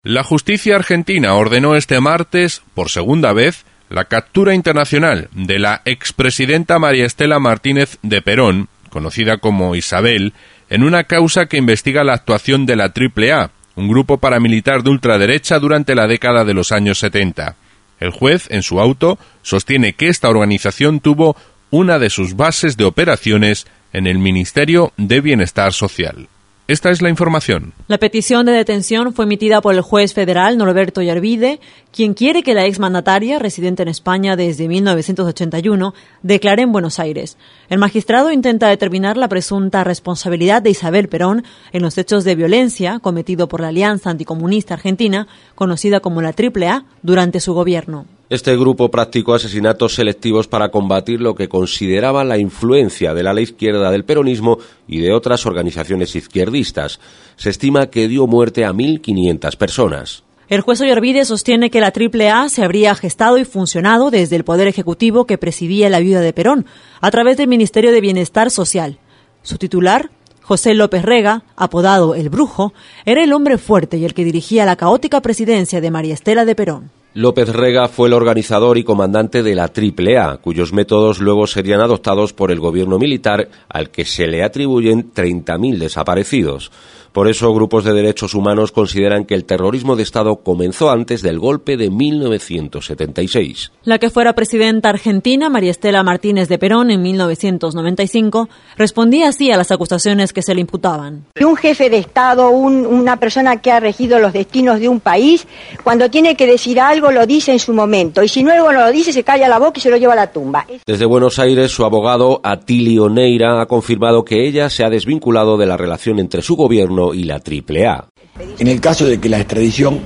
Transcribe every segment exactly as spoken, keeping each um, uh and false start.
La justicia argentina ordenó este martes, por segunda vez, la captura internacional de la expresidenta María Estela Martínez de Perón, conocida como Isabel, en una causa que investiga la actuación de la Triple A, un grupo paramilitar de ultraderecha durante la década de los años setenta. El juez, en su auto, sostiene que esta organización tuvo una de sus bases de operaciones en el Ministerio de Bienestar Social. Esta es la información. La petición de detención fue emitida por el juez federal Norberto Yarvide, quien quiere que la exmandataria, residente en España desde mil novecientos ochenta y uno, declare en Buenos Aires. El magistrado intenta determinar la presunta responsabilidad de Isabel Perón en los hechos de violencia cometido por la Alianza Anticomunista Argentina, conocida como la Triple A, durante su gobierno. Este grupo practicó asesinatos selectivos para combatir lo que consideraba la influencia de la ala izquierda del peronismo y de otras organizaciones izquierdistas. Se estima que dio muerte a mil quinientas personas. El juez Ollarvide sostiene que la Triple A se habría gestado y funcionado desde el Poder Ejecutivo que presidía la viuda de Perón, a través del Ministerio de Bienestar Social. Su titular, José López Rega, apodado El Brujo, era el hombre fuerte y el que dirigía la caótica presidencia de María Estela de Perón. López Rega fue el organizador y comandante de la Triple A, cuyos métodos luego serían adoptados por el gobierno militar, al que se le atribuyen treinta mil desaparecidos. Por eso, grupos de derechos humanos consideran que el terrorismo de Estado comenzó antes del golpe de mil novecientos setenta y seis. La que fuera presidenta argentina, María Estela Martínez de Perón, en mil novecientos noventa y cinco, respondía así a las acusaciones que se le imputaban. Un jefe de Estado, un, una persona que ha regido los destinos de un país, cuando tiene que decir algo lo dice en su momento, y si no algo no lo dice, se calla la boca y se lo lleva a la tumba. Desde Buenos Aires, su abogado, Atilio Neira, ha confirmado que ella se ha desvinculado de la relación entre su gobierno y la Triple A. En el caso de que la extradición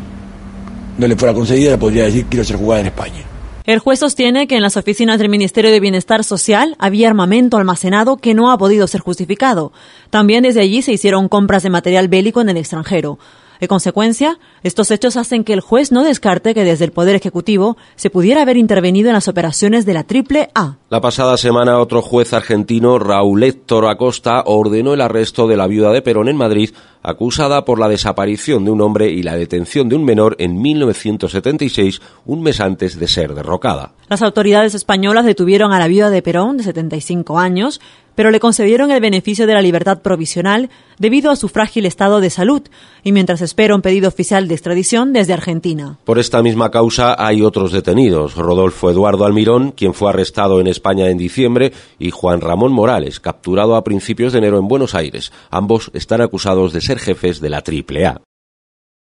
no le fuera concedida, le podría decir quiero ser juzgada en España. El juez sostiene que en las oficinas del Ministerio de Bienestar Social había armamento almacenado que no ha podido ser justificado. También desde allí se hicieron compras de material bélico en el extranjero. En consecuencia, estos hechos hacen que el juez no descarte que desde el Poder Ejecutivo se pudiera haber intervenido en las operaciones de la Triple A. La pasada semana, otro juez argentino, Raúl Héctor Acosta, ordenó el arresto de la viuda de Perón en Madrid, acusada por la desaparición de un hombre y la detención de un menor en mil novecientos setenta y seis, un mes antes de ser derrocada. Las autoridades españolas detuvieron a la viuda de Perón, de setenta y cinco años, pero le concedieron el beneficio de la libertad provisional debido a su frágil estado de salud y mientras espera un pedido oficial de extradición desde Argentina. Por esta misma causa hay otros detenidos: Rodolfo Eduardo Almirón, quien fue arrestado en España en diciembre, y Juan Ramón Morales, capturado a principios de enero en Buenos Aires. Ambos están acusados de ser jefes de la Triple A.